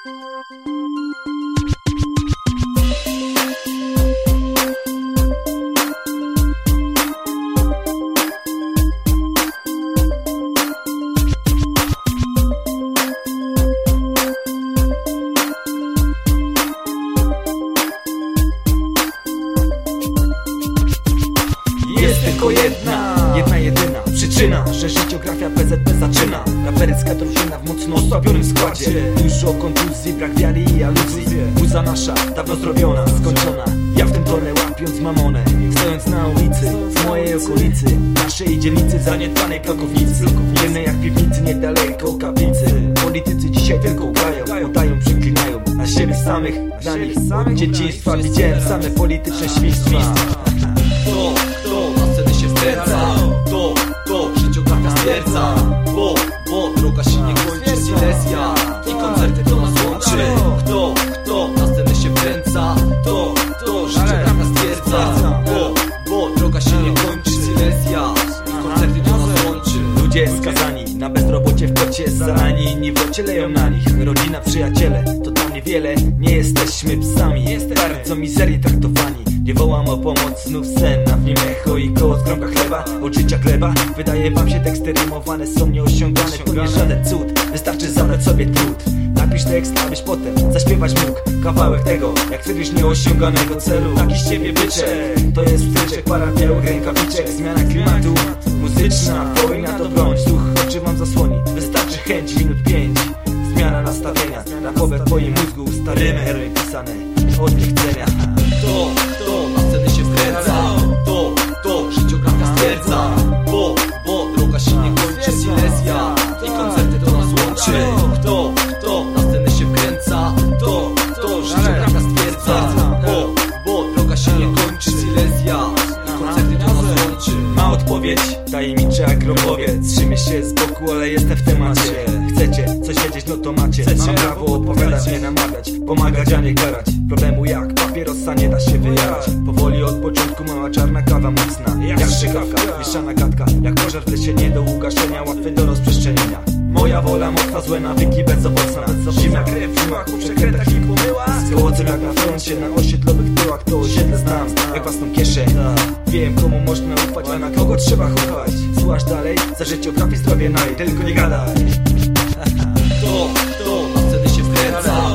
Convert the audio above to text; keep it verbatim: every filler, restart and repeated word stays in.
Jest tylko jedna, jedna jedyna przyczyna, że życiografia P Z P zaczyna. Raperycka drużyna w mocno osłabionym składzie. Już o kontuzji, brak wiary i aluzji. Muza nasza, dawno zrobiona, skończona. Ja w tym tonę łapiąc mamonę, stojąc na ulicy, w mojej okolicy, naszej dzielnicy, zaniedbanej blokownicy. Wiemy jak piwnicy, niedaleko kaplicy. Politycy dzisiaj tylko grają, udają, przeklinają, a siebie samych dla nich od dzieciństwa widziałem same polityczne świństwa. To, kto na scenę się wkręca, to, to życiografia stwierdza. Bo, bo droga się nie kończy, Silesia i koncerty to nas łączy. Kto, kto na scenę się wkręca, to, to życiografia stwierdza. Bo, bo droga się nie kończy, Silesia i koncerty to nas łączy. Ludzie skazani na bezrobocie w pocie, zarani inni w locie leją na nich. Rodzina, przyjaciele, to dla mnie wiele. Nie jesteśmy psami, bardzo mizernie traktowani. Nie wołam o pomoc, znów sen, a w nim echo i koło z kromka chleba. Od życia chleba, wydaje wam się teksty rymowane są nieosiągane. To nie żaden cud, wystarczy zabrać sobie trud. Napisz tekst, abyś potem zaśpiewać mógł kawałek tego, jak tworzysz nieosiąganego celu. Taki z ciebie byczek, to jest wtyczek, para białych rękawiczek. Zmiana klimatu, muzyczna wojna to broń. Słuch oczy wam zasłoni, wystarczy chęć, minut pięć. Zmiana nastawienia, rapowe w twoim mózgu. Stare heroin pisane od niechcenia. To, to na scenę się wkręca, to, to życiografia stwierdza. Bo, bo droga się nie kończy, Silesia i koncerty to nas łączy. Kto, kto na scenę się wkręca, to, to życiografia stwierdza. Bo, bo droga się nie kończy, Silesia i koncerty to nas łączy. Ma odpowiedź, tajemniczy jak grobowiec. Trzymię się z boku, ale jestem w temacie. Chcecie coś wiedzieć, no to macie. Mam prawo opowiadać, nie namawiać, pomagać, a nie karać. Problemu jak papierosa nie da się wyjarać. Powoli od początku mała czarna kawa mocna, jak strzykawka, mieszana gadka, jak pożar w lesie nie do ugaszenia, łatwy do rozprzestrzenienia. Moja wola mocna, złe nawyki bezowocna. Zimna krew w żyłach, po przekrętach i pomyłach. Z kołocem jak na froncie, na osiedlowych tyłach. To osiedle znam, jak własną kieszeń. Wiem komu można ufać, a na kogo trzeba chować. Słuchasz dalej, za życiografię zdrowie naj, tylko nie gadaj. To, to na scenę się wkręca,